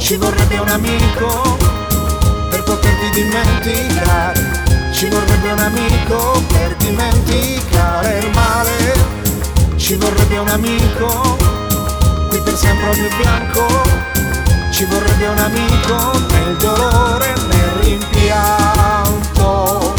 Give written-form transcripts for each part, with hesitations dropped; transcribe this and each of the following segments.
Ci vorrebbe un amico per poterti dimenticare. Ci vorrebbe un amico per dimenticare il male. Ci vorrebbe un amico qui per sempre al mio fianco. Ci vorrebbe un amico nel dolore, nel rimpianto.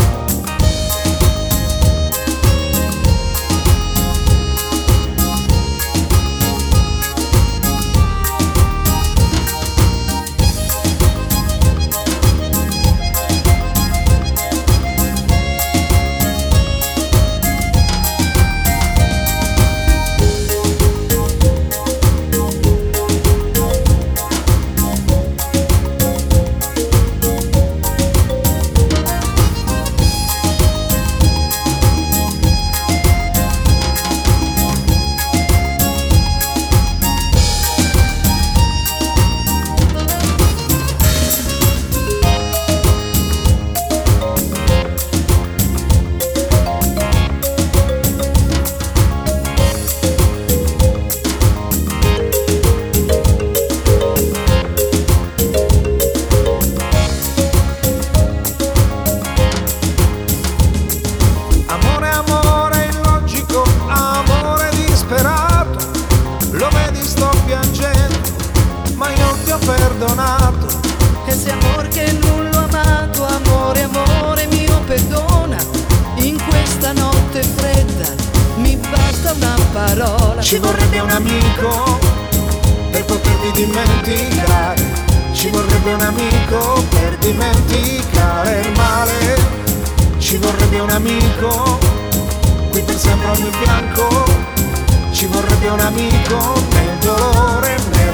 Perdonato. Ese amor che non l'ho amato, amore, amore mio, perdona. In questa notte fredda mi basta una parola. Ci vorrebbe un amico per poterti dimenticare. Ci vorrebbe un amico per dimenticare il male. Ci vorrebbe un amico qui per sempre al mio fianco. Ci vorrebbe un amico nel dolore, nel